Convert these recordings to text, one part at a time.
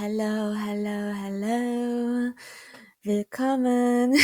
Hello, hello, hello. Willkommen.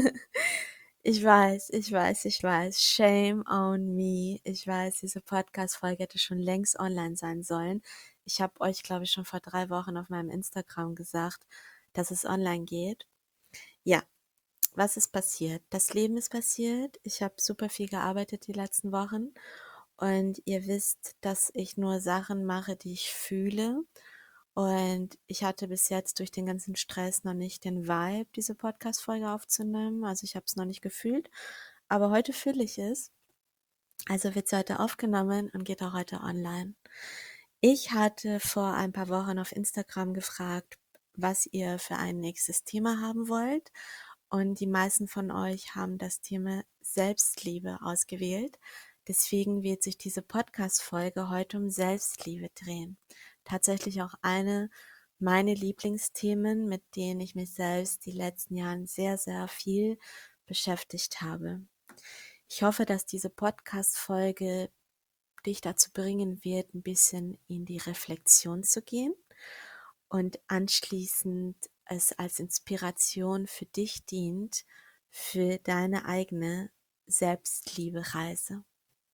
Ich weiß. Shame on me. Ich weiß, diese Podcast-Folge hätte schon längst online sein sollen. Ich habe euch, glaube ich, schon vor 3 Wochen auf meinem Instagram gesagt, dass es online geht. Ja, was ist passiert? Das Leben ist passiert. Ich habe super viel gearbeitet die letzten Wochen. Und ihr wisst, dass ich nur Sachen mache, die ich fühle. Und ich hatte bis jetzt durch den ganzen Stress noch nicht den Vibe, diese Podcast-Folge aufzunehmen. Also ich habe es noch nicht gefühlt. Aber heute fühle ich es. Also wird sie heute aufgenommen und geht auch heute online. Ich hatte vor ein paar Wochen auf Instagram gefragt, was ihr für ein nächstes Thema haben wollt. Und die meisten von euch haben das Thema Selbstliebe ausgewählt. Deswegen wird sich diese Podcast-Folge heute um Selbstliebe drehen. Tatsächlich auch eine meiner Lieblingsthemen, mit denen ich mich selbst die letzten Jahren sehr, sehr viel beschäftigt habe. Ich hoffe, dass diese Podcast-Folge dich dazu bringen wird, ein bisschen in die Reflexion zu gehen und anschließend es als Inspiration für dich dient, für deine eigene Selbstliebe-Reise.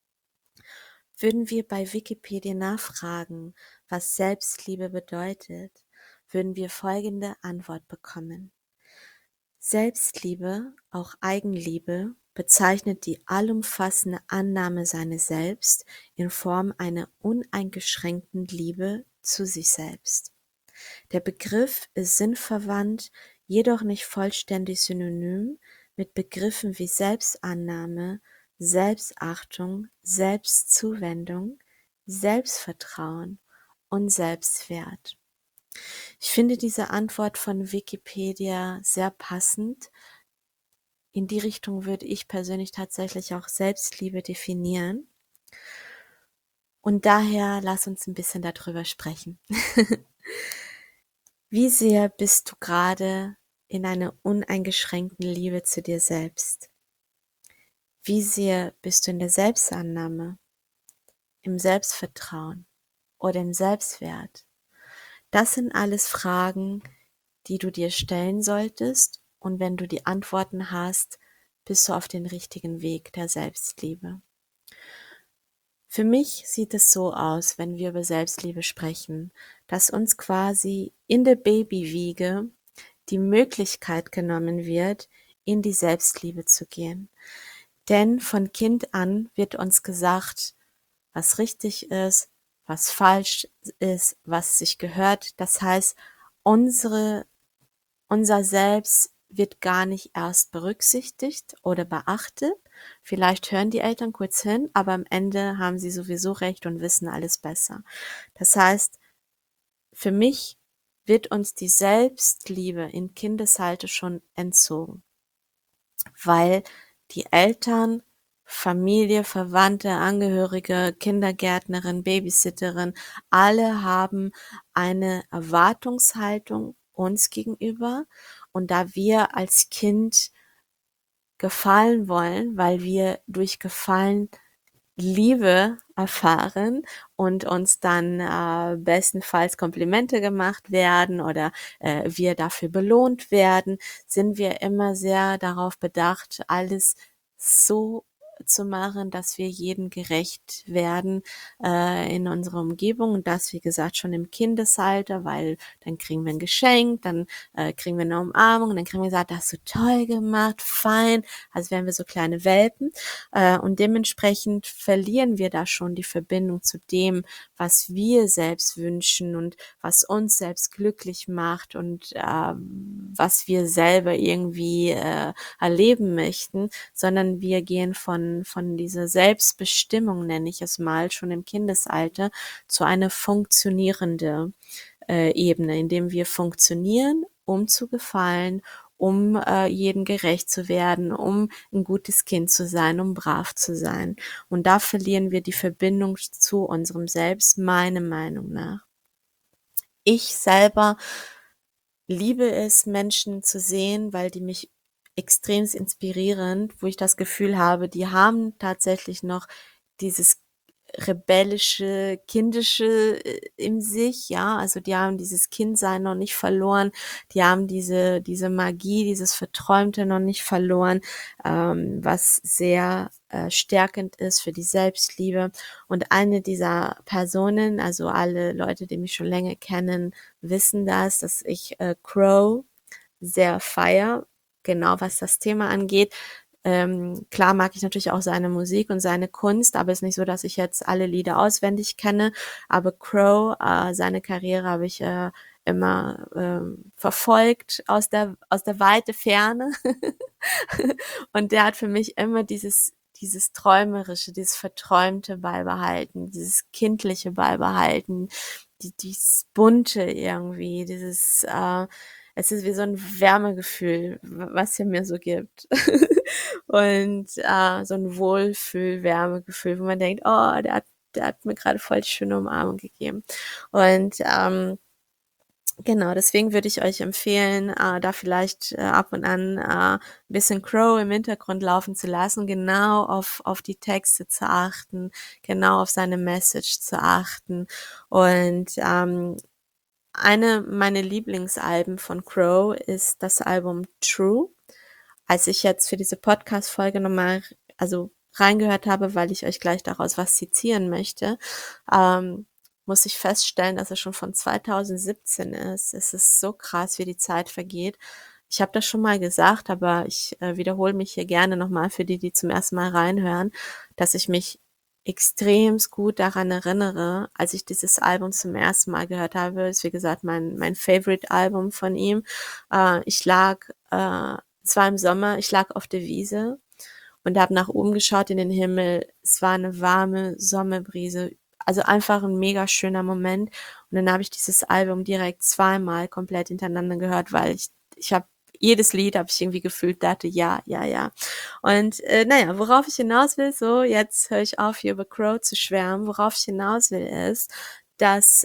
Würden wir bei Wikipedia nachfragen, was Selbstliebe bedeutet, würden wir folgende Antwort bekommen. Selbstliebe, auch Eigenliebe, bezeichnet die allumfassende Annahme seines Selbst in Form einer uneingeschränkten Liebe zu sich selbst. Der Begriff ist sinnverwandt, jedoch nicht vollständig synonym mit Begriffen wie Selbstannahme, Selbstachtung, Selbstzuwendung, Selbstvertrauen und Selbstwert. Ich finde diese Antwort von Wikipedia sehr passend. In die Richtung würde ich persönlich tatsächlich auch Selbstliebe definieren. Und daher lass uns ein bisschen darüber sprechen. Wie sehr bist du gerade in einer uneingeschränkten Liebe zu dir selbst? Wie sehr bist du in der Selbstannahme, im Selbstvertrauen oder im Selbstwert? Das sind alles Fragen, die du dir stellen solltest, und wenn du die Antworten hast, bist du auf dem richtigen Weg der Selbstliebe. Für mich sieht es so aus, wenn wir über Selbstliebe sprechen, dass uns quasi in der Babywiege die Möglichkeit genommen wird, in die Selbstliebe zu gehen. Denn von Kind an wird uns gesagt, was richtig ist, was falsch ist, was sich gehört. Das heißt, unser Selbst wird gar nicht erst berücksichtigt oder beachtet. Vielleicht hören die Eltern kurz hin, aber am Ende haben sie sowieso recht und wissen alles besser. Das heißt, für mich wird uns die Selbstliebe in Kindesalter schon entzogen, weil die Eltern, Familie, Verwandte, Angehörige, Kindergärtnerin, Babysitterin, alle haben eine Erwartungshaltung uns gegenüber, und da wir als Kind gefallen wollen, weil wir durch Gefallen Liebe erfahren und uns dann bestenfalls Komplimente gemacht werden oder wir dafür belohnt werden, sind wir immer sehr darauf bedacht, alles so zu machen, dass wir jedem gerecht werden in unserer Umgebung, und das, wie gesagt, schon im Kindesalter, weil dann kriegen wir ein Geschenk, dann kriegen wir eine Umarmung, und dann kriegen wir gesagt, das hast du toll gemacht, fein, als wären wir so kleine Welpen. Und dementsprechend verlieren wir da schon die Verbindung zu dem, was wir selbst wünschen und was uns selbst glücklich macht und was wir selber irgendwie erleben möchten, sondern wir gehen von dieser Selbstbestimmung, nenne ich es mal, schon im Kindesalter zu einer funktionierenden Ebene, in dem wir funktionieren, um zu gefallen, um jedem gerecht zu werden, um ein gutes Kind zu sein, um brav zu sein. Und da verlieren wir die Verbindung zu unserem Selbst, meiner Meinung nach. Ich selber liebe es, Menschen zu sehen, weil die mich extrem inspirieren, wo ich das Gefühl habe, die haben tatsächlich noch dieses rebellische, kindische in sich, ja, also die haben dieses Kindsein noch nicht verloren, die haben diese Magie, dieses Verträumte noch nicht verloren, was sehr stärkend ist für die Selbstliebe. Und eine dieser Personen, also alle Leute, die mich schon länger kennen, wissen das, dass ich Crow sehr feier, genau was das Thema angeht. Klar mag ich natürlich auch seine Musik und seine Kunst, aber es ist nicht so, dass ich jetzt alle Lieder auswendig kenne. Aber Crow, seine Karriere habe ich immer verfolgt aus der weite Ferne. Und der hat für mich immer dieses Träumerische, dieses Verträumte beibehalten, dieses Kindliche beibehalten, dieses Bunte irgendwie, es ist wie so ein Wärmegefühl, was er mir so gibt. Und so ein Wohlfühl-Wärmegefühl, wo man denkt, oh, der hat mir gerade voll die schöne Umarmung gegeben. Und genau, deswegen würde ich euch empfehlen, da vielleicht ab und an ein bisschen Crow im Hintergrund laufen zu lassen, genau auf die Texte zu achten, genau auf seine Message zu achten. Und eine meiner Lieblingsalben von Crow ist das Album True. Als ich jetzt für diese Podcast-Folge nochmal, also reingehört habe, weil ich euch gleich daraus was zitieren möchte, muss ich feststellen, dass es schon von 2017 ist. Es ist so krass, wie die Zeit vergeht. Ich habe das schon mal gesagt, aber ich wiederhole mich hier gerne nochmal für die, die zum ersten Mal reinhören, dass ich mich extremst gut daran erinnere, als ich dieses Album zum ersten Mal gehört habe. Ist wie gesagt mein Favorite-Album von ihm. Ich lag, es war im Sommer, ich lag auf der Wiese und habe nach oben geschaut in den Himmel. Es war eine warme Sommerbrise, also einfach ein mega schöner Moment. Und dann habe ich dieses Album direkt zweimal komplett hintereinander gehört, weil ich habe jedes Lied habe ich irgendwie gefühlt, dachte, ja, ja, ja. Und naja, worauf ich hinaus will, so, jetzt höre ich auf, hier über Crow zu schwärmen, worauf ich hinaus will, ist, dass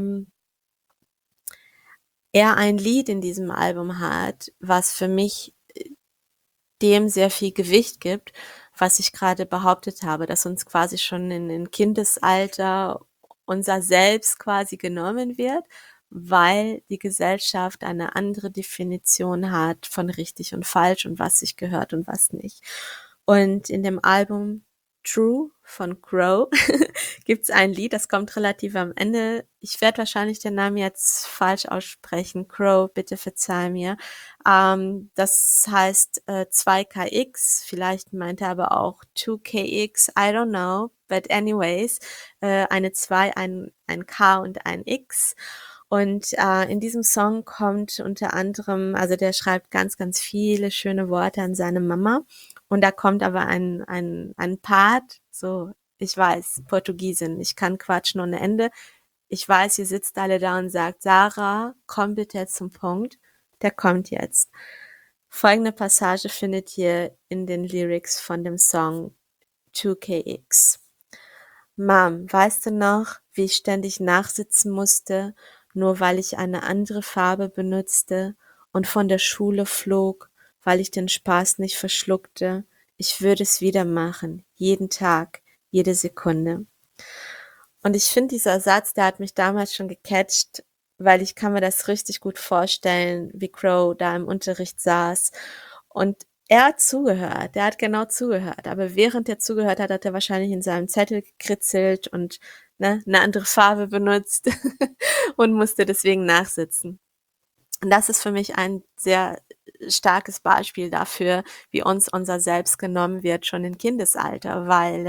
er ein Lied in diesem Album hat, was für mich dem sehr viel Gewicht gibt, was ich gerade behauptet habe, dass uns quasi schon in Kindesalter unser Selbst quasi genommen wird, weil die Gesellschaft eine andere Definition hat von richtig und falsch und was sich gehört und was nicht. Und in dem Album True von Crow gibt's ein Lied, das kommt relativ am Ende. Ich werde wahrscheinlich den Namen jetzt falsch aussprechen. Crow, bitte verzeih mir. Das heißt 2KX, vielleicht meint er aber auch 2KX, I don't know. But anyways, eine 2, ein K und ein X. Und in diesem Song kommt unter anderem, also der schreibt ganz, ganz viele schöne Worte an seine Mama. Und da kommt aber ein Part, so, ich weiß, Portugiesin, ich kann quatschen ohne Ende. Ich weiß, ihr sitzt alle da und sagt, Sarah, komm bitte zum Punkt. Der kommt jetzt. Folgende Passage findet ihr in den Lyrics von dem Song 2KX. Mom, weißt du noch, wie ich ständig nachsitzen musste, nur weil ich eine andere Farbe benutzte und von der Schule flog, weil ich den Spaß nicht verschluckte? Ich würde es wieder machen, jeden Tag, jede Sekunde. Und ich finde, dieser Satz, der hat mich damals schon gecatcht, weil ich kann mir das richtig gut vorstellen, wie Crow da im Unterricht saß. Und er hat zugehört, der hat genau zugehört. Aber während er zugehört hat, hat er wahrscheinlich in seinem Zettel gekritzelt und eine andere Farbe benutzt und musste deswegen nachsitzen. Und das ist für mich ein sehr starkes Beispiel dafür, wie uns unser Selbst genommen wird, schon im Kindesalter, weil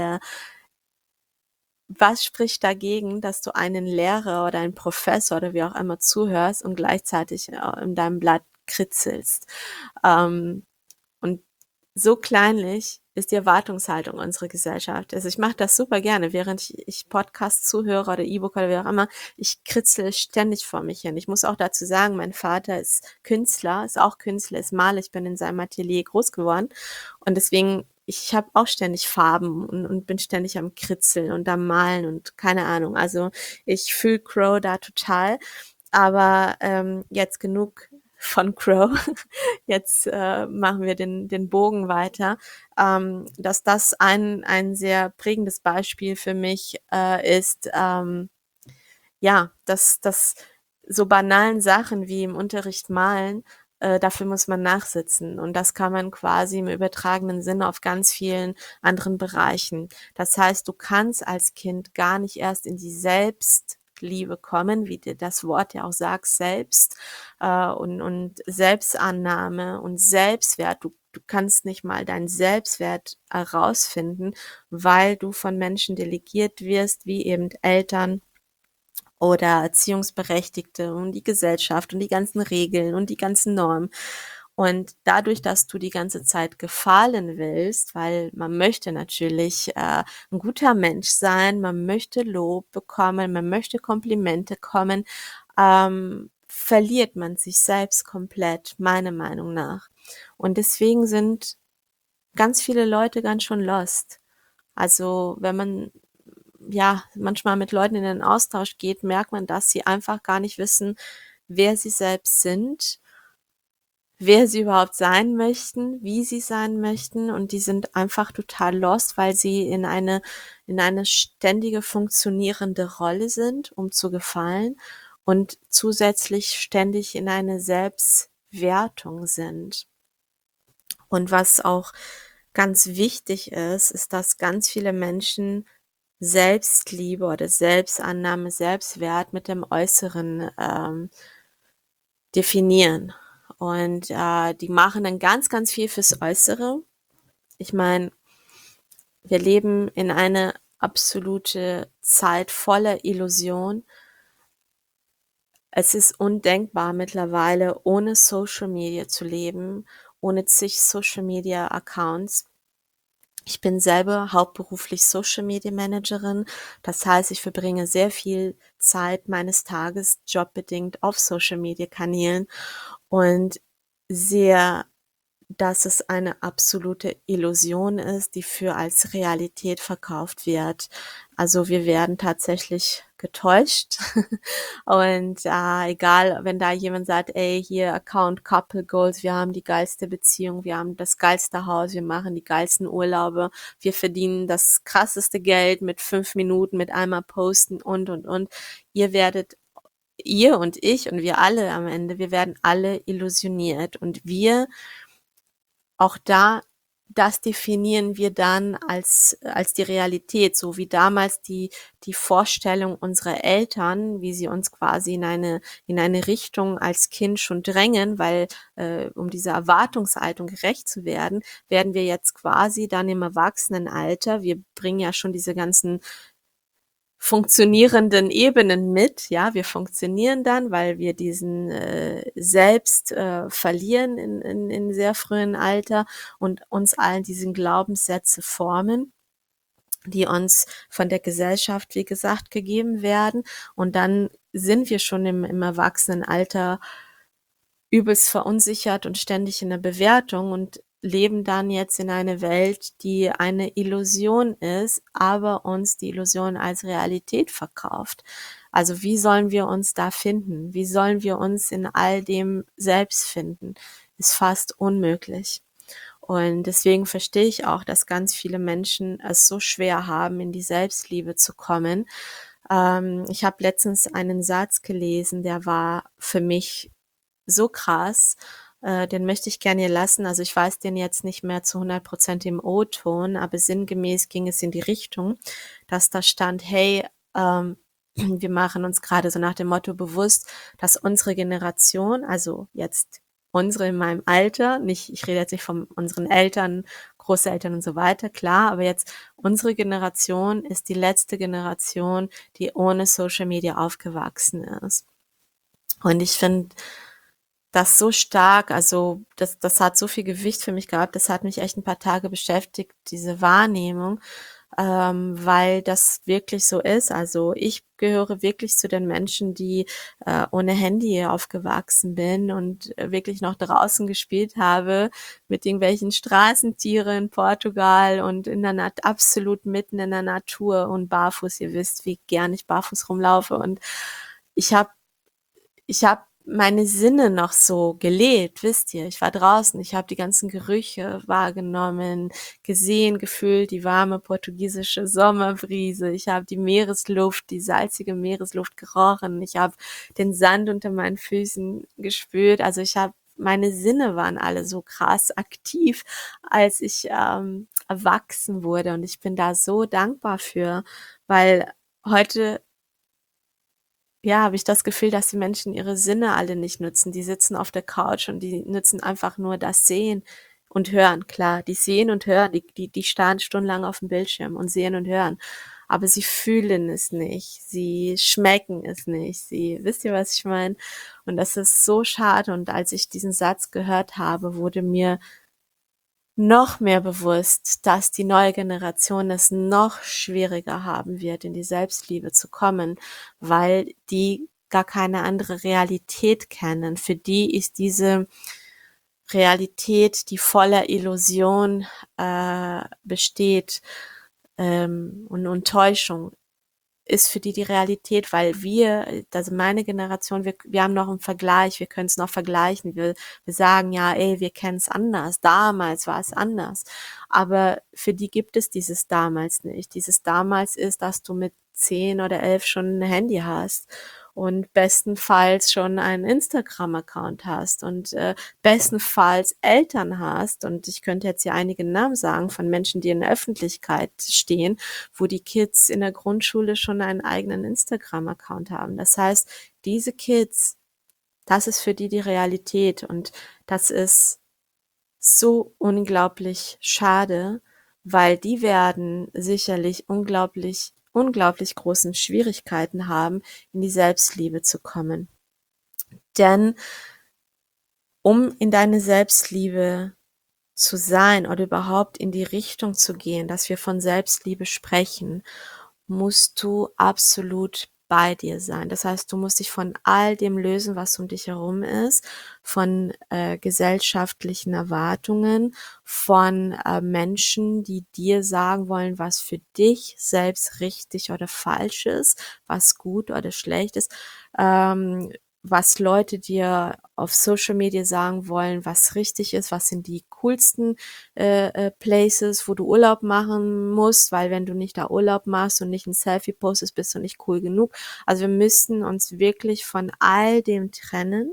was spricht dagegen, dass du einen Lehrer oder einen Professor oder wie auch immer zuhörst und gleichzeitig in deinem Blatt kritzelst? Ähm, und so kleinlich ist die Erwartungshaltung unserer Gesellschaft. Also ich mache das super gerne, während ich Podcasts zuhöre oder E-Book oder wie auch immer. Ich kritzel ständig vor mich hin. Ich muss auch dazu sagen, mein Vater ist Künstler, ist auch Künstler, ist Maler. Ich bin in seinem Atelier groß geworden und deswegen ich habe auch ständig Farben und bin ständig am Kritzeln und am Malen und keine Ahnung. Also ich fühle Crow da total. Aber jetzt genug von Crow, jetzt machen wir den Bogen weiter, dass das ein sehr prägendes Beispiel für mich ist, ja, dass so banalen Sachen wie im Unterricht malen, dafür muss man nachsitzen. Und das kann man quasi im übertragenen Sinne auf ganz vielen anderen Bereichen. Das heißt, du kannst als Kind gar nicht erst in die Selbstliebe kommen, wie dir das Wort ja auch sagt, selbst, und Selbstannahme und Selbstwert. Du kannst nicht mal deinen Selbstwert herausfinden, weil du von Menschen delegiert wirst, wie eben Eltern oder Erziehungsberechtigte und die Gesellschaft und die ganzen Regeln und die ganzen Normen. Und dadurch, dass du die ganze Zeit gefallen willst, weil man möchte natürlich ein guter Mensch sein, man möchte Lob bekommen, man möchte Komplimente kommen, verliert man sich selbst komplett, meiner Meinung nach. Und deswegen sind ganz viele Leute ganz schön lost. Also wenn man ja manchmal mit Leuten in den Austausch geht, merkt man, dass sie einfach gar nicht wissen, wer sie selbst sind, wer sie überhaupt sein möchten, wie sie sein möchten, und die sind einfach total lost, weil sie in eine ständige funktionierende Rolle sind, um zu gefallen, und zusätzlich ständig in eine Selbstwertung sind. Und was auch ganz wichtig ist, ist, dass ganz viele Menschen Selbstliebe oder Selbstannahme, Selbstwert mit dem Äußeren definieren. Und die machen dann ganz, ganz viel fürs Äußere. Ich meine, wir leben in eine absolute Zeit voller Illusion. Es ist undenkbar mittlerweile, ohne Social Media zu leben, ohne zig Social Media Accounts. Ich bin selber hauptberuflich Social Media Managerin. Das heißt, ich verbringe sehr viel Zeit meines Tages jobbedingt auf Social Media Kanälen und sehe, dass es eine absolute Illusion ist, die für als Realität verkauft wird. Also wir werden tatsächlich getäuscht. Und egal, wenn da jemand sagt, ey, hier Account Couple Goals, wir haben die geilste Beziehung, wir haben das geilste Haus, wir machen die geilsten Urlaube, wir verdienen das krasseste Geld mit 5 Minuten, mit einmal posten und. Ihr werdet, ihr und ich und wir alle am Ende, wir werden alle illusioniert, und wir auch da, das definieren wir dann als die Realität, so wie damals die Vorstellung unserer Eltern, wie sie uns quasi in eine Richtung als Kind schon drängen, weil um dieser Erwartungshaltung gerecht zu werden, werden wir jetzt quasi dann im Erwachsenenalter, wir bringen ja schon diese ganzen funktionierenden Ebenen mit. Ja, wir funktionieren dann, weil wir diesen selbst verlieren in sehr frühen Alter und uns allen diesen Glaubenssätze formen, die uns von der Gesellschaft, wie gesagt, gegeben werden. Und dann sind wir schon im Erwachsenenalter übelst verunsichert und ständig in der Bewertung und leben dann jetzt in einer Welt, die eine Illusion ist, aber uns die Illusion als Realität verkauft. Also wie sollen wir uns da finden? Wie sollen wir uns in all dem selbst finden? Ist fast unmöglich. Und deswegen verstehe ich auch, dass ganz viele Menschen es so schwer haben, in die Selbstliebe zu kommen. Ich habe letztens einen Satz gelesen, der war für mich so krass, den möchte ich gerne hier lassen. Also ich weiß den jetzt nicht mehr zu 100% im O-Ton, aber sinngemäß ging es in die Richtung, dass da stand, hey, wir machen uns gerade so nach dem Motto bewusst, dass unsere Generation, also jetzt unsere in meinem Alter, nicht, ich rede jetzt nicht von unseren Eltern, Großeltern und so weiter, klar, aber jetzt unsere Generation ist die letzte Generation, die ohne Social Media aufgewachsen ist. Und ich finde das so stark, also das hat so viel Gewicht für mich gehabt, das hat mich echt ein paar Tage beschäftigt, diese Wahrnehmung, weil das wirklich so ist. Also ich gehöre wirklich zu den Menschen, die ohne Handy aufgewachsen bin und wirklich noch draußen gespielt habe mit irgendwelchen Straßentieren in Portugal und in der absolut mitten in der Natur und barfuß. Ihr wisst, wie gern ich barfuß rumlaufe, und ich habe ich habe meine Sinne noch so gelebt, wisst ihr. Ich war draußen, ich habe die ganzen Gerüche wahrgenommen, gesehen, gefühlt die warme portugiesische Sommerbrise. Ich habe die Meeresluft, die salzige Meeresluft gerochen. Ich habe den Sand unter meinen Füßen gespürt. Also meine Sinne waren alle so krass aktiv, als ich erwachsen wurde. Und ich bin da so dankbar für, weil heute ja, habe ich das Gefühl, dass die Menschen ihre Sinne alle nicht nutzen. Die sitzen auf der Couch und die nutzen einfach nur das Sehen und Hören. Klar, die sehen und hören, die starren stundenlang auf dem Bildschirm und sehen und hören. Aber sie fühlen es nicht, sie schmecken es nicht, wisst ihr, was ich meine? Und das ist so schade. Und als ich diesen Satz gehört habe, wurde mir noch mehr bewusst, dass die neue Generation es noch schwieriger haben wird, in die Selbstliebe zu kommen, weil die gar keine andere Realität kennen. Für die ist diese Realität, die voller Illusion besteht und Täuschung, ist für die Realität, weil also meine Generation, wir haben noch einen Vergleich, wir können es noch vergleichen, wir sagen ja, ey, wir kennen es anders, damals war es anders, aber für die gibt es dieses damals nicht. Dieses damals ist, dass du mit 10 oder 11 schon ein Handy hast und bestenfalls schon einen Instagram-Account hast und bestenfalls Eltern hast, und ich könnte jetzt hier einige Namen sagen von Menschen, die in der Öffentlichkeit stehen, wo die Kids in der Grundschule schon einen eigenen Instagram-Account haben. Das heißt, diese Kids, das ist für die Realität, und das ist so unglaublich schade, weil die werden sicherlich unglaublich großen Schwierigkeiten haben, in die Selbstliebe zu kommen. Denn um in deine Selbstliebe zu sein oder überhaupt in die Richtung zu gehen, dass wir von Selbstliebe sprechen, musst du absolut bei dir sein. Das heißt, du musst dich von all dem lösen, was um dich herum ist, von gesellschaftlichen Erwartungen, von Menschen, die dir sagen wollen, was für dich selbst richtig oder falsch ist, was gut oder schlecht ist, was Leute dir auf Social Media sagen wollen, was richtig ist, was sind die coolsten Places, wo du Urlaub machen musst, weil wenn du nicht da Urlaub machst und nicht ein Selfie postest, bist du nicht cool genug. Also wir müssen uns wirklich von all dem trennen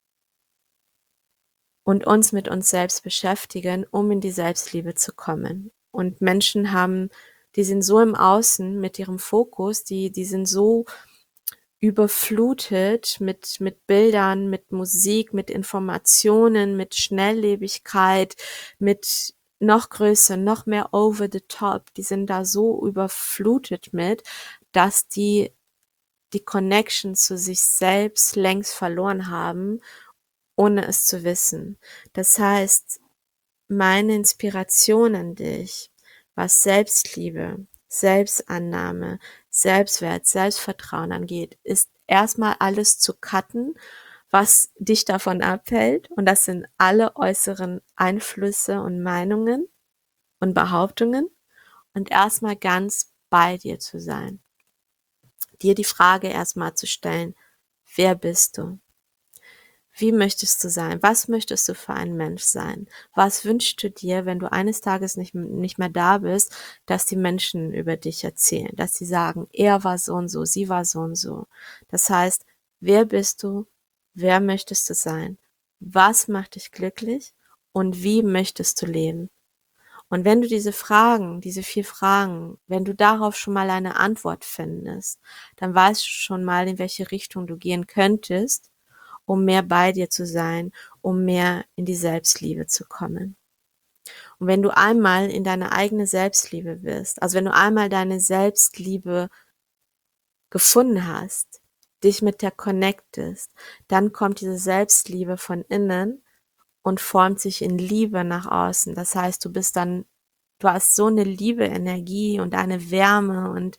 und uns mit uns selbst beschäftigen, um in die Selbstliebe zu kommen. Und Menschen die sind so im Außen mit ihrem Fokus, die sind so überflutet mit Bildern, mit Musik, mit Informationen, mit Schnelllebigkeit, mit noch größer, noch mehr over the top. Die sind da so überflutet mit, dass die Connection zu sich selbst längst verloren haben, ohne es zu wissen. Das heißt, meine Inspiration an dich, was Selbstliebe, Selbstannahme, Selbstwert, Selbstvertrauen angeht, ist erstmal alles zu cutten, was dich davon abhält. Und das sind alle äußeren Einflüsse und Meinungen und Behauptungen. Und erstmal ganz bei dir zu sein. Dir die Frage erstmal zu stellen, wer bist du? Wie möchtest du sein? Was möchtest du für ein Mensch sein? Was wünschst du dir, wenn du eines Tages nicht mehr da bist, dass die Menschen über dich erzählen, dass sie sagen, er war so und so, sie war so und so. Das heißt, wer bist du? Wer möchtest du sein? Was macht dich glücklich? Und wie möchtest du leben? Und wenn du diese 4 Fragen, wenn du darauf schon mal eine Antwort findest, dann weißt du schon mal, in welche Richtung du gehen könntest, um mehr bei dir zu sein, um mehr in die Selbstliebe zu kommen. Und wenn du einmal in deine eigene Selbstliebe bist, also wenn du einmal deine Selbstliebe gefunden hast, dich mit der connectest, dann kommt diese Selbstliebe von innen und formt sich in Liebe nach außen. Das heißt, du hast so eine Liebe, Energie und eine Wärme und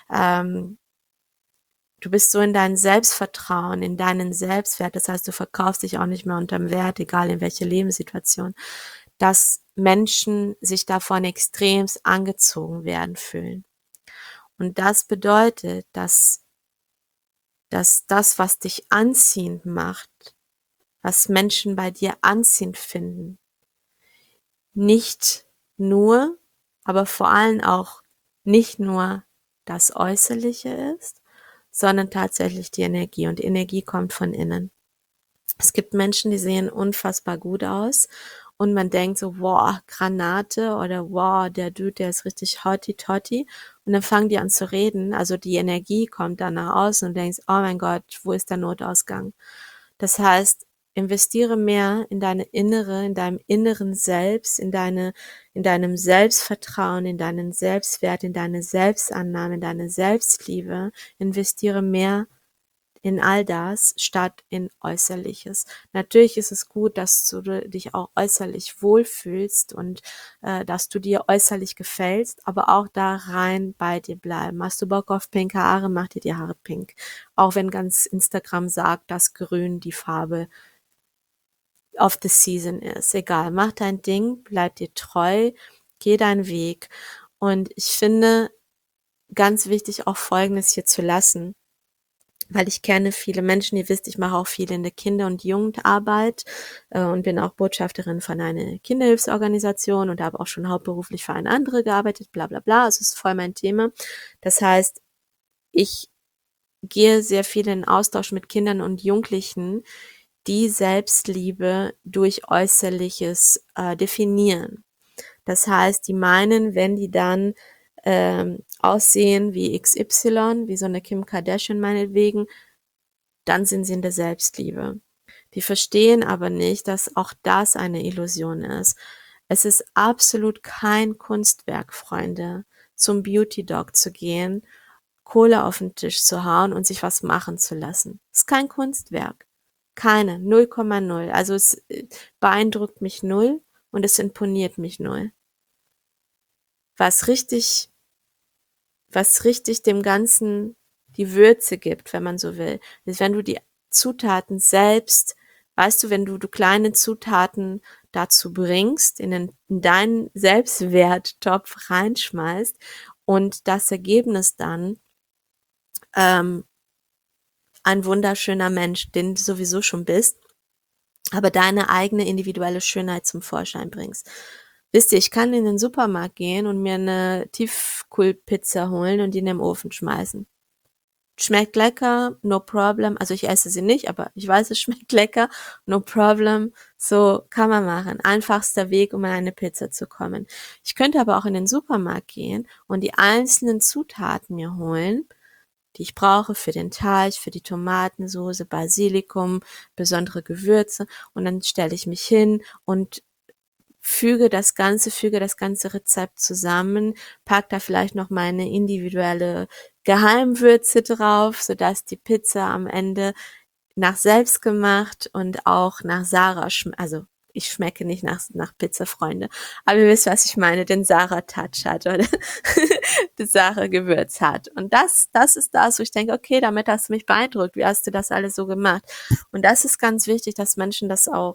du bist so in dein Selbstvertrauen, in deinen Selbstwert, das heißt, du verkaufst dich auch nicht mehr unterm Wert, egal in welche Lebenssituation, dass Menschen sich davon extremst angezogen werden fühlen. Und das bedeutet, dass dass das, was dich anziehend macht, was Menschen bei dir anziehend finden, nicht nur, aber vor allem auch nicht nur das Äußerliche ist, sondern tatsächlich die Energie. Und die Energie kommt von innen. Es gibt Menschen, die sehen unfassbar gut aus und man denkt so, wow, Granate oder wow, der Dude, der ist richtig hotty-totty. Und dann fangen die an zu reden, also die Energie kommt dann nach außen und denkst, oh mein Gott, wo ist der Notausgang? Das heißt, investiere mehr in deine innere, in deinem inneren Selbst, in deinem Selbstvertrauen, in deinen Selbstwert, in deine Selbstannahme, in deine Selbstliebe. Investiere mehr in all das statt in Äußerliches. Natürlich ist es gut, dass du dich auch äußerlich wohlfühlst und dass du dir äußerlich gefällst, aber auch da rein bei dir bleiben. Hast du Bock auf pinke Haare, mach dir die Haare pink. Auch wenn ganz Instagram sagt, dass Grün die Farbe of the season ist. Egal, mach dein Ding, bleib dir treu, geh deinen Weg. Und ich finde ganz wichtig auch Folgendes hier zu lassen, weil ich kenne viele Menschen, ihr wisst, ich mache auch viel in der Kinder- und Jugendarbeit und bin auch Botschafterin von einer Kinderhilfsorganisation und habe auch schon hauptberuflich für eine andere gearbeitet, bla bla bla, also es ist voll mein Thema. Das heißt, ich gehe sehr viel in Austausch mit Kindern und Jugendlichen, die Selbstliebe durch Äußerliches definieren. Das heißt, die meinen, wenn die dann aussehen wie XY, wie so eine Kim Kardashian meinetwegen, dann sind sie in der Selbstliebe. Die verstehen aber nicht, dass auch das eine Illusion ist. Es ist absolut kein Kunstwerk, Freunde, zum Beauty Dog zu gehen, Kohle auf den Tisch zu hauen und sich was machen zu lassen. Es ist kein Kunstwerk. Keine, 0,0. Also es beeindruckt mich null und es imponiert mich null. Was richtig, was richtig dem Ganzen die Würze gibt, wenn man so will, ist, wenn du die Zutaten selbst, weißt du, wenn du kleine Zutaten dazu bringst, in deinen Selbstwerttopf reinschmeißt und das Ergebnis dann ein wunderschöner Mensch, den du sowieso schon bist, aber deine eigene individuelle Schönheit zum Vorschein bringst. Wisst ihr, ich kann in den Supermarkt gehen und mir eine Tiefkühlpizza holen und die in den Ofen schmeißen. Schmeckt lecker, no problem. Also ich esse sie nicht, aber ich weiß, es schmeckt lecker, no problem. So kann man machen. Einfachster Weg, um an eine Pizza zu kommen. Ich könnte aber auch in den Supermarkt gehen und die einzelnen Zutaten mir holen, die ich brauche für den Teig, für die Tomatensoße, Basilikum, besondere Gewürze und dann stelle ich mich hin und füge das ganze Rezept zusammen, pack da vielleicht noch meine individuelle Geheimwürze drauf, sodass die Pizza am Ende nach selbstgemacht und auch nach Sarah also ich schmecke nicht nach Pizza, Freunde, aber ihr wisst, was ich meine, den Sarah-Touch hat oder das Sarah-Gewürz hat. Und das ist das, wo ich denke, okay, damit hast du mich beeindruckt, wie hast du das alles so gemacht? Und das ist ganz wichtig, dass Menschen das auch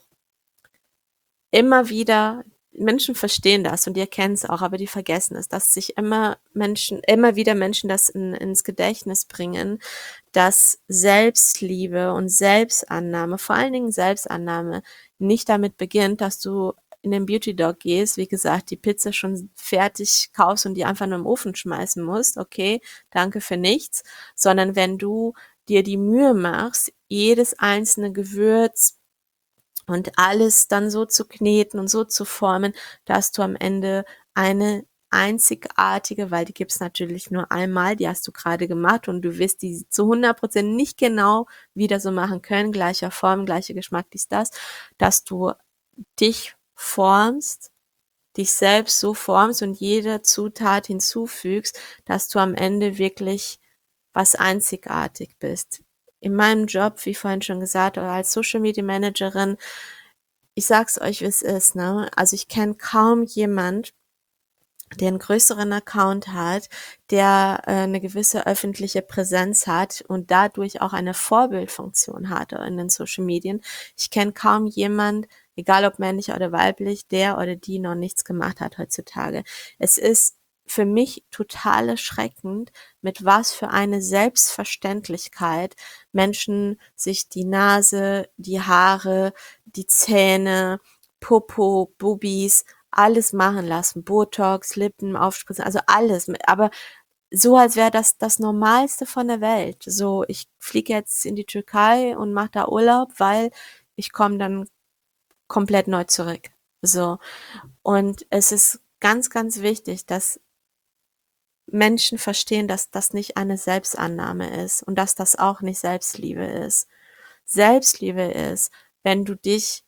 immer wieder, Menschen verstehen das und die erkennen es auch, aber die vergessen es, dass sich immer wieder Menschen das ins Gedächtnis bringen, dass Selbstliebe und Selbstannahme, vor allen Dingen Selbstannahme, nicht damit beginnt, dass du in den Beauty Dog gehst, wie gesagt, die Pizza schon fertig kaufst und die einfach nur im Ofen schmeißen musst, okay, danke für nichts, sondern wenn du dir die Mühe machst, jedes einzelne Gewürz und alles dann so zu kneten und so zu formen, dass du am Ende eine einzigartige, weil die gibt's natürlich nur einmal, die hast du gerade gemacht und du wirst die zu 100% nicht genau wieder so machen können, gleicher Form, gleicher Geschmack, dies, das, dass du dich formst, dich selbst so formst und jede Zutat hinzufügst, dass du am Ende wirklich was einzigartig bist. In meinem Job, wie vorhin schon gesagt, oder als Social Media Managerin, ich sag's euch, wie es ist, ne? Also ich kenne kaum jemand, der einen größeren Account hat, der eine gewisse öffentliche Präsenz hat und dadurch auch eine Vorbildfunktion hat in den Social Medien. Ich kenne kaum jemand, egal ob männlich oder weiblich, der oder die noch nichts gemacht hat heutzutage. Es ist für mich total erschreckend, mit was für eine Selbstverständlichkeit Menschen sich die Nase, die Haare, die Zähne, Popo, Bubis, alles machen lassen. Botox, Lippen aufspritzen, also alles. Aber so, als wäre das das Normalste von der Welt. So, ich fliege jetzt in die Türkei und mache da Urlaub, weil ich komme dann komplett neu zurück. So. Und es ist ganz, ganz wichtig, dass Menschen verstehen, dass das nicht eine Selbstannahme ist und dass das auch nicht Selbstliebe ist. Selbstliebe ist, wenn du dich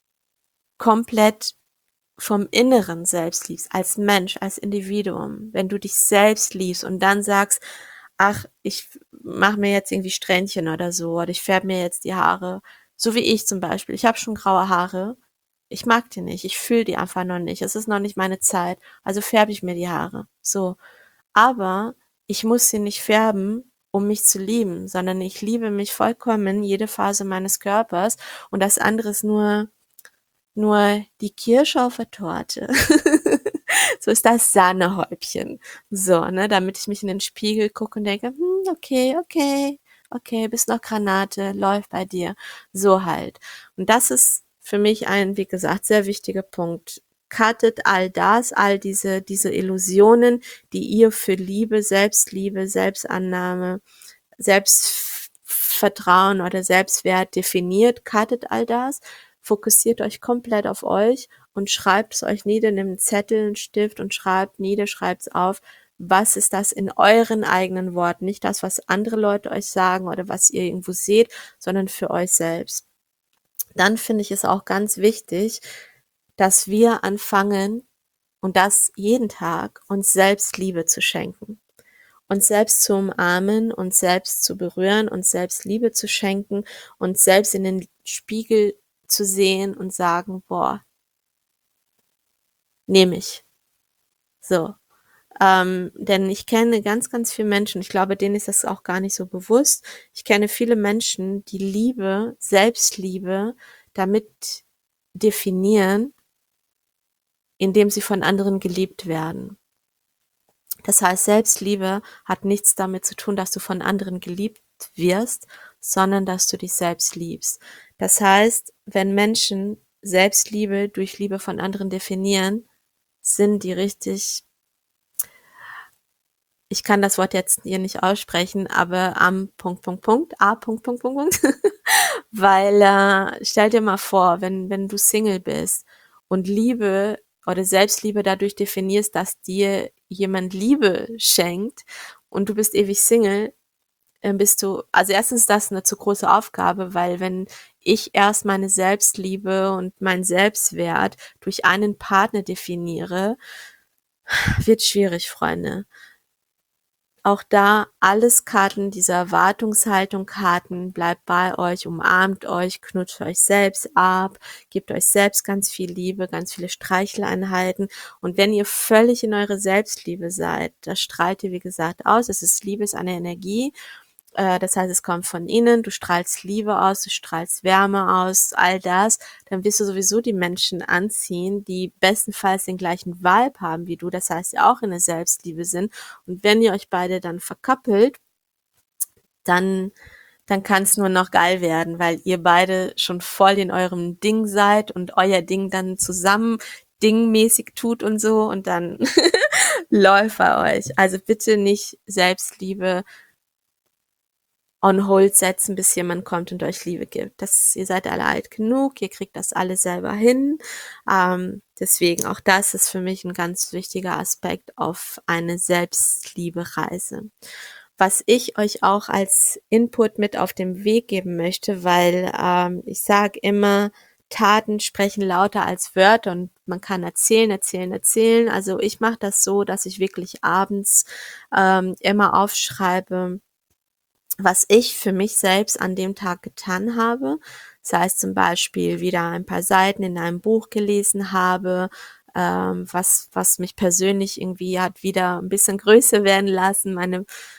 komplett vom Inneren selbst liebst, als Mensch, als Individuum, wenn du dich selbst liebst und dann sagst, ach, ich mache mir jetzt irgendwie Strähnchen oder so, oder ich färbe mir jetzt die Haare, so wie ich zum Beispiel. Ich habe schon graue Haare, ich mag die nicht, ich fühle die einfach noch nicht, es ist noch nicht meine Zeit, also färbe ich mir die Haare. So, aber ich muss sie nicht färben, um mich zu lieben, sondern ich liebe mich vollkommen, jede Phase meines Körpers, und das andere ist nur die Kirsche auf der Torte. So ist das Sahnehäubchen. So, ne, damit ich mich in den Spiegel gucke und denke, okay, okay, okay, bist noch Granate, läuft bei dir. So halt. Und das ist für mich ein, wie gesagt, sehr wichtiger Punkt. Cuttet all das, all diese Illusionen, die ihr für Liebe, Selbstannahme, Selbstvertrauen oder Selbstwert definiert. Cuttet all das, fokussiert euch komplett auf euch und schreibt es euch nieder, nehmt einen Zettel, einen Stift und schreibt nieder, schreibt es auf. Was ist das in euren eigenen Worten? Nicht das, was andere Leute euch sagen oder was ihr irgendwo seht, sondern für euch selbst. Dann finde ich es auch ganz wichtig, dass wir anfangen, und das jeden Tag, uns selbst Liebe zu schenken, uns selbst zu umarmen, uns selbst zu berühren, uns selbst Liebe zu schenken, uns selbst in den Spiegel zu sehen und sagen, boah, nehme ich. So. Denn ich kenne ganz, ganz viele Menschen, ich glaube, denen ist das auch gar nicht so bewusst. Ich kenne viele Menschen, die Liebe, Selbstliebe damit definieren, indem sie von anderen geliebt werden. Das heißt, Selbstliebe hat nichts damit zu tun, dass du von anderen geliebt wirst, sondern dass du dich selbst liebst. Das heißt, wenn Menschen Selbstliebe durch Liebe von anderen definieren, sind die richtig, ich kann das Wort jetzt hier nicht aussprechen, aber am A weil stell dir mal vor, wenn du Single bist und Liebe oder Selbstliebe dadurch definierst, dass dir jemand Liebe schenkt und du bist ewig Single, bist du, also erstens ist das eine zu große Aufgabe, weil wenn ich erst meine Selbstliebe und meinen Selbstwert durch einen Partner definiere, wird schwierig, Freunde. Auch da alles Karten, diese Erwartungshaltung Karten, bleibt bei euch, umarmt euch, knutscht euch selbst ab, gebt euch selbst ganz viel Liebe, ganz viele Streicheleinheiten. Und wenn ihr völlig in eure Selbstliebe seid, das strahlt ihr, wie gesagt, aus. Es ist Liebe, ist eine Energie. Das heißt, es kommt von innen, du strahlst Liebe aus, du strahlst Wärme aus, all das, dann wirst du sowieso die Menschen anziehen, die bestenfalls den gleichen Vibe haben wie du, das heißt, die auch in der Selbstliebe sind. Und wenn ihr euch beide dann verkappelt, dann kann es nur noch geil werden, weil ihr beide schon voll in eurem Ding seid und euer Ding dann zusammen dingmäßig tut und so, und dann läuft bei euch. Also bitte nicht Selbstliebe on hold setzen, bis jemand kommt und euch Liebe gibt. Ihr seid alle alt genug, ihr kriegt das alles selber hin. Deswegen auch das ist für mich ein ganz wichtiger Aspekt auf eine Selbstliebe-Reise. Was ich euch auch als Input mit auf den Weg geben möchte, weil ich sage immer, Taten sprechen lauter als Wörter und man kann erzählen. Also ich mache das so, dass ich wirklich abends immer aufschreibe, was ich für mich selbst an dem Tag getan habe. Das heißt zum Beispiel wieder ein paar Seiten in einem Buch gelesen habe, was mich persönlich irgendwie hat wieder ein bisschen größer werden lassen,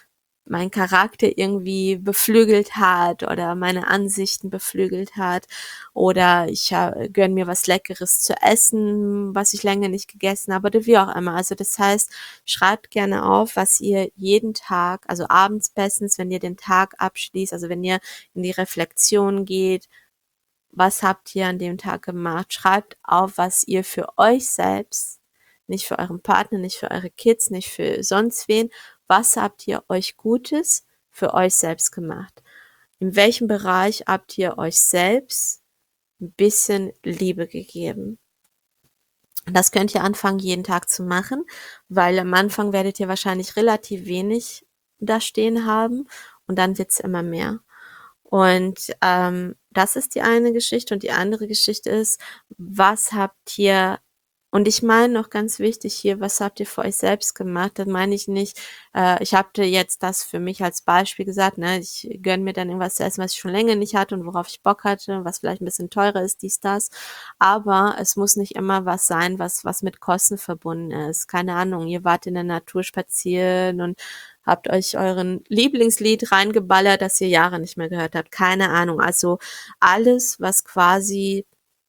mein Charakter irgendwie beflügelt hat oder meine Ansichten beflügelt hat oder ich gönn mir was Leckeres zu essen, was ich länger nicht gegessen habe oder wie auch immer. Also das heißt, schreibt gerne auf, was ihr jeden Tag, also abends bestens, wenn ihr den Tag abschließt, also wenn ihr in die Reflexion geht, was habt ihr an dem Tag gemacht? Schreibt auf, was ihr für euch selbst, nicht für euren Partner, nicht für eure Kids, nicht für sonst wen, was habt ihr euch Gutes für euch selbst gemacht? In welchem Bereich habt ihr euch selbst ein bisschen Liebe gegeben? Das könnt ihr anfangen, jeden Tag zu machen, weil am Anfang werdet ihr wahrscheinlich relativ wenig da stehen haben und dann wird's immer mehr. Und das ist die eine Geschichte. Und die andere Geschichte ist, was habt ihr, und ich meine noch ganz wichtig hier, was habt ihr für euch selbst gemacht? Das meine ich nicht, ich habe dir jetzt das für mich als Beispiel gesagt, ne? Ich gönne mir dann irgendwas zu essen, was ich schon länger nicht hatte und worauf ich Bock hatte, was vielleicht ein bisschen teurer ist, dies, das. Aber es muss nicht immer was sein, was mit Kosten verbunden ist. Keine Ahnung, ihr wart in der Natur spazieren und habt euch euren Lieblingslied reingeballert, das ihr Jahre nicht mehr gehört habt. Keine Ahnung. Also alles, was quasi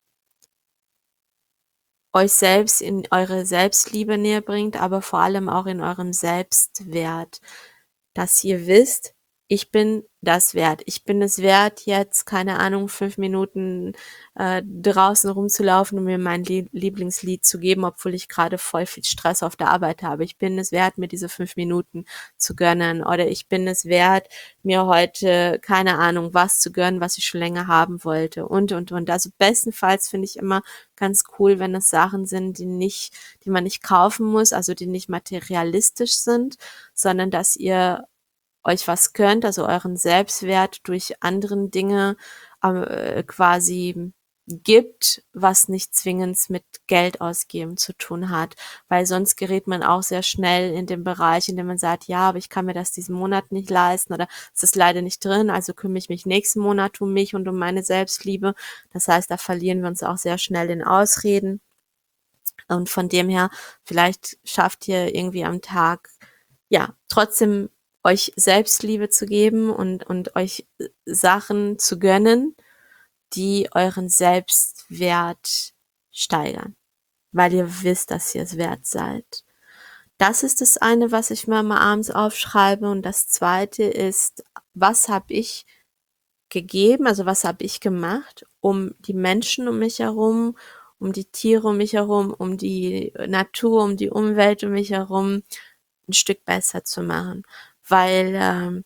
euch selbst in eure Selbstliebe näher bringt, aber vor allem auch in eurem Selbstwert, dass ihr wisst, ich bin das wert. Ich bin es wert, jetzt, keine Ahnung, 5 Minuten draußen rumzulaufen und mir mein Lieblingslied zu geben, obwohl ich gerade voll viel Stress auf der Arbeit habe. Ich bin es wert, mir diese 5 Minuten zu gönnen. Oder ich bin es wert, mir heute, keine Ahnung, was zu gönnen, was ich schon länger haben wollte. Und. Also bestenfalls finde ich immer ganz cool, wenn es Sachen sind, die man nicht kaufen muss, also die nicht materialistisch sind, sondern dass ihr euch was gönnt, also euren Selbstwert durch anderen Dinge quasi gibt, was nicht zwingend mit Geld ausgeben zu tun hat, weil sonst gerät man auch sehr schnell in den Bereich, in dem man sagt, ja, aber ich kann mir das diesen Monat nicht leisten oder es ist leider nicht drin, also kümmere ich mich nächsten Monat um mich und um meine Selbstliebe. Das heißt, da verlieren wir uns auch sehr schnell in Ausreden. Und von dem her, vielleicht schafft ihr irgendwie am Tag, ja, trotzdem euch Selbstliebe zu geben und euch Sachen zu gönnen, die euren Selbstwert steigern, weil ihr wisst, dass ihr es wert seid. Das ist das eine, was ich mir mal abends aufschreibe. Und das zweite ist, was habe ich gegeben, also was habe ich gemacht, um die Menschen um mich herum, um die Tiere um mich herum, um die Natur, um die Umwelt um mich herum ein Stück besser zu machen. Weil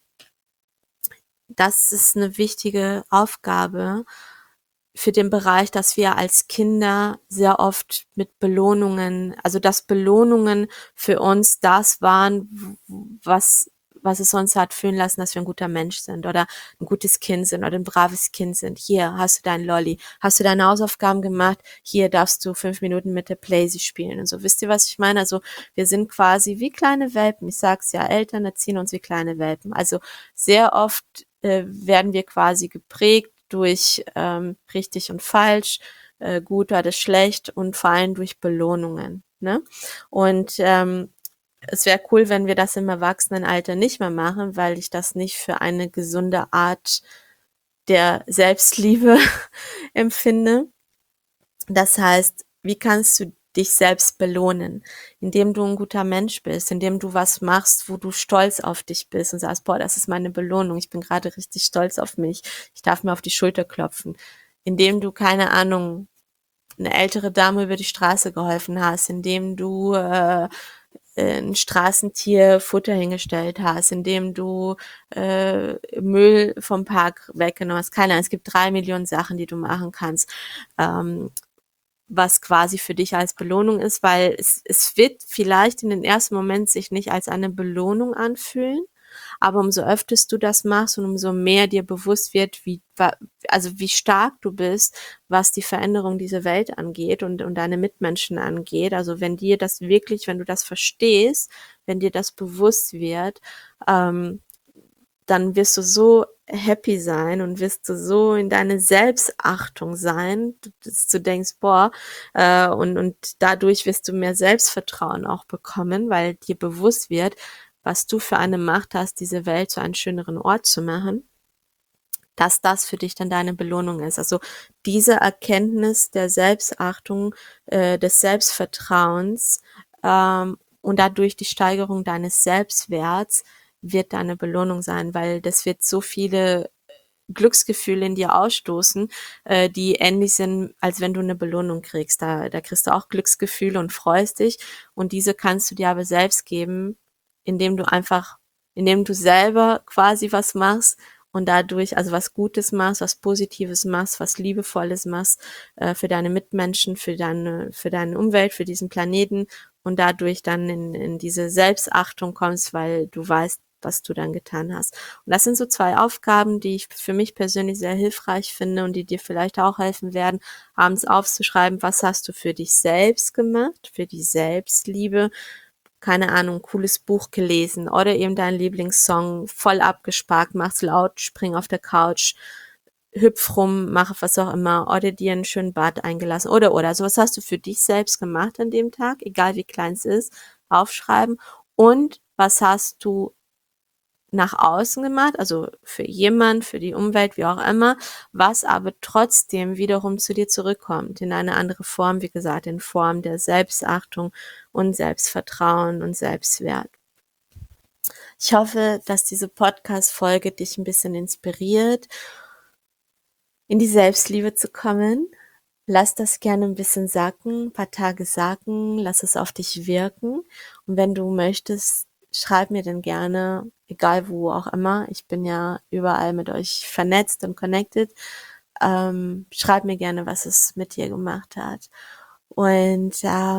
das ist eine wichtige Aufgabe für den Bereich, dass wir als Kinder sehr oft mit Belohnungen, also dass Belohnungen für uns das waren, was es uns hat fühlen lassen, dass wir ein guter Mensch sind oder ein gutes Kind sind oder ein braves Kind sind. Hier hast du deinen Lolli, hast du deine Hausaufgaben gemacht, hier darfst du 5 Minuten mit der Playsee spielen und so. Wisst ihr, was ich meine? Also wir sind quasi wie kleine Welpen. Ich sag's ja, Eltern erziehen uns wie kleine Welpen. Also sehr oft werden wir quasi geprägt durch richtig und falsch, gut oder schlecht und vor allem durch Belohnungen. Ne? Und es wäre cool, wenn wir das im Erwachsenenalter nicht mehr machen, weil ich das nicht für eine gesunde Art der Selbstliebe empfinde. Das heißt, wie kannst du dich selbst belohnen, indem du ein guter Mensch bist, indem du was machst, wo du stolz auf dich bist und sagst, boah, das ist meine Belohnung, ich bin gerade richtig stolz auf mich, ich darf mir auf die Schulter klopfen, indem du, keine Ahnung, eine ältere Dame über die Straße geholfen hast, indem du ein Straßentier Futter hingestellt hast, indem du Müll vom Park weggenommen hast. Keine Ahnung, es gibt 3 Millionen Sachen, die du machen kannst. Was quasi für dich als Belohnung ist, weil es wird vielleicht in den ersten Moment sich nicht als eine Belohnung anfühlen, aber umso öfters du das machst und umso mehr dir bewusst wird, wie stark du bist, was die Veränderung dieser Welt angeht und deine Mitmenschen angeht. Also wenn dir das wirklich, wenn du das verstehst, wenn dir das bewusst wird, dann wirst du so happy sein und wirst du so in deine Selbstachtung sein, dass du denkst, boah, und dadurch wirst du mehr Selbstvertrauen auch bekommen, weil dir bewusst wird, was du für eine Macht hast, diese Welt zu einem schöneren Ort zu machen, dass das für dich dann deine Belohnung ist. Also diese Erkenntnis der Selbstachtung, des Selbstvertrauens und dadurch die Steigerung deines Selbstwerts wird deine Belohnung sein, weil das wird so viele Glücksgefühle in dir ausstoßen, die ähnlich sind, als wenn du eine Belohnung kriegst. Da kriegst du auch Glücksgefühle und freust dich und diese kannst du dir aber selbst geben, indem du einfach, indem du selber quasi was machst und dadurch, also was Gutes machst, was Positives machst, was Liebevolles machst, für deine Mitmenschen, für deine Umwelt, für diesen Planeten und dadurch dann in diese Selbstachtung kommst, weil du weißt, was du dann getan hast. Und das sind so 2 Aufgaben, die ich für mich persönlich sehr hilfreich finde und die dir vielleicht auch helfen werden, abends aufzuschreiben, was hast du für dich selbst gemacht, für die Selbstliebe, keine Ahnung, cooles Buch gelesen oder eben deinen Lieblingssong voll abgespart, mach's laut, spring auf der Couch, hüpf rum, mache was auch immer oder dir einen schönen Bad eingelassen oder. So was hast du für dich selbst gemacht an dem Tag, egal wie klein es ist, aufschreiben und was hast du nach außen gemacht, also für jemand, für die Umwelt, wie auch immer, was aber trotzdem wiederum zu dir zurückkommt, in eine andere Form, wie gesagt, in Form der Selbstachtung und Selbstvertrauen und Selbstwert. Ich hoffe, dass diese Podcast-Folge dich ein bisschen inspiriert, in die Selbstliebe zu kommen. Lass das gerne ein bisschen sacken, ein paar Tage sacken, lass es auf dich wirken. Und wenn du möchtest, schreib mir dann gerne, egal wo auch immer, ich bin ja überall mit euch vernetzt und connected, schreib mir gerne, was es mit dir gemacht hat. Und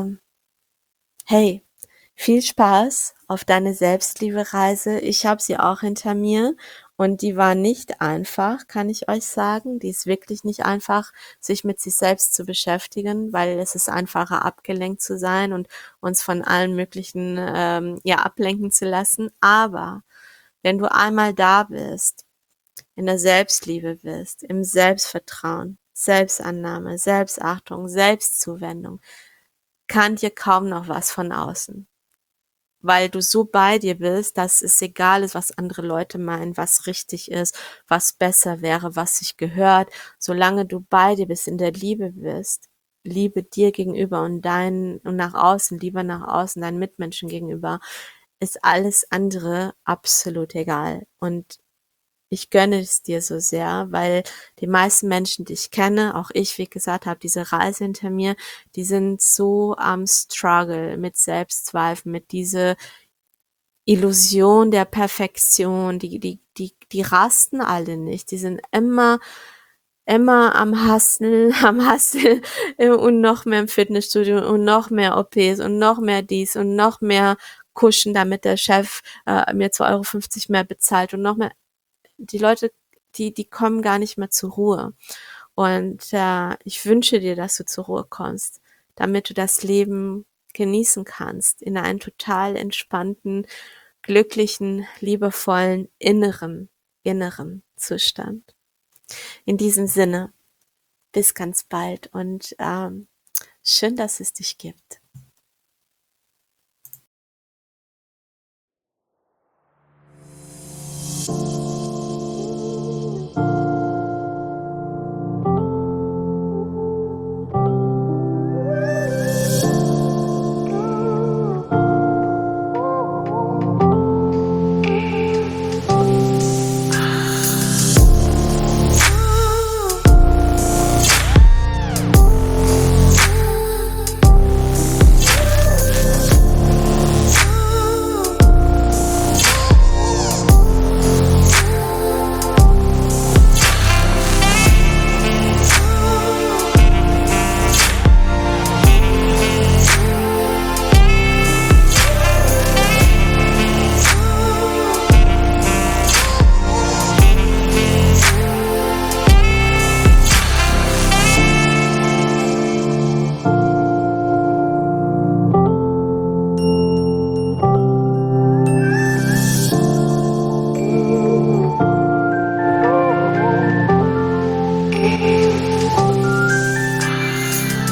hey, viel Spaß auf deine Selbstliebe-Reise. Ich habe sie auch hinter mir und die war nicht einfach, kann ich euch sagen. Die ist wirklich nicht einfach, sich mit sich selbst zu beschäftigen, weil es ist einfacher, abgelenkt zu sein und uns von allen möglichen ablenken zu lassen. Aber wenn du einmal da bist, in der Selbstliebe bist, im Selbstvertrauen, Selbstannahme, Selbstachtung, Selbstzuwendung, kann dir kaum noch was von außen, weil du so bei dir bist, dass es egal ist, was andere Leute meinen, was richtig ist, was besser wäre, was sich gehört. Solange du bei dir bist, in der Liebe bist, Liebe dir gegenüber und nach außen, Liebe nach außen, deinen Mitmenschen gegenüber, ist alles andere absolut egal. Und ich gönne es dir so sehr, weil die meisten Menschen, die ich kenne, auch ich, wie gesagt, habe diese Reise hinter mir, die sind so am Struggle mit Selbstzweifeln, mit dieser Illusion der Perfektion, die rasten alle nicht, die sind immer am Hustlen, am Hustle und noch mehr im Fitnessstudio und noch mehr OPs und noch mehr dies und noch mehr kuschen, damit der Chef mir 2,50 € mehr bezahlt und noch mehr. Die Leute, die kommen gar nicht mehr zur Ruhe. Und ich wünsche dir, dass du zur Ruhe kommst, damit du das Leben genießen kannst, in einem total entspannten, glücklichen, liebevollen, inneren Zustand. In diesem Sinne, bis ganz bald und schön, dass es dich gibt.